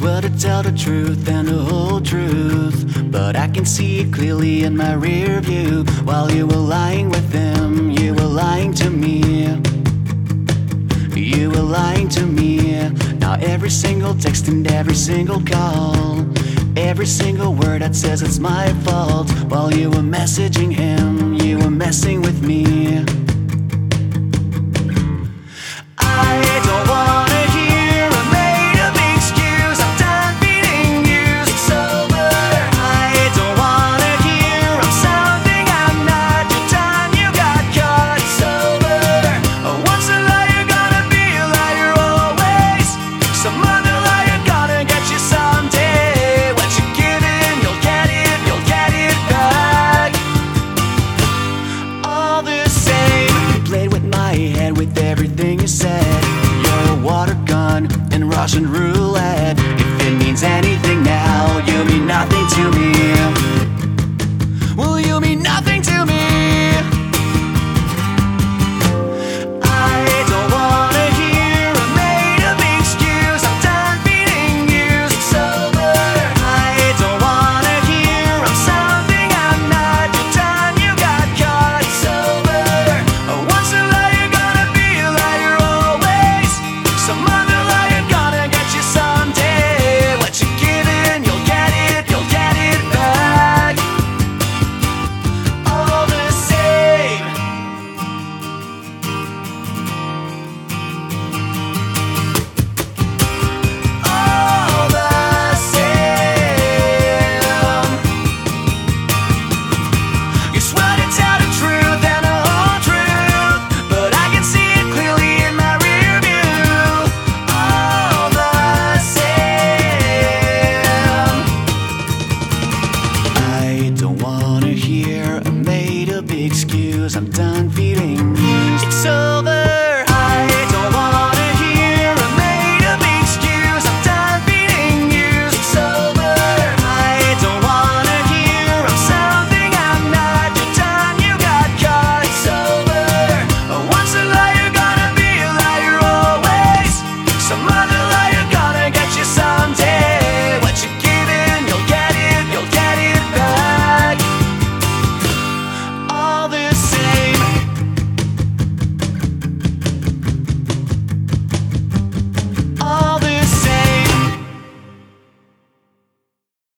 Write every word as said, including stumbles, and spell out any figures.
swear to tell the truth and the whole truth, but I can see it clearly in my rear view. While you were lying with him, you were lying to me. You were lying to me. Now every single text and every single call, every single word that says it's my fault. While you were messaging him, you were messing with me.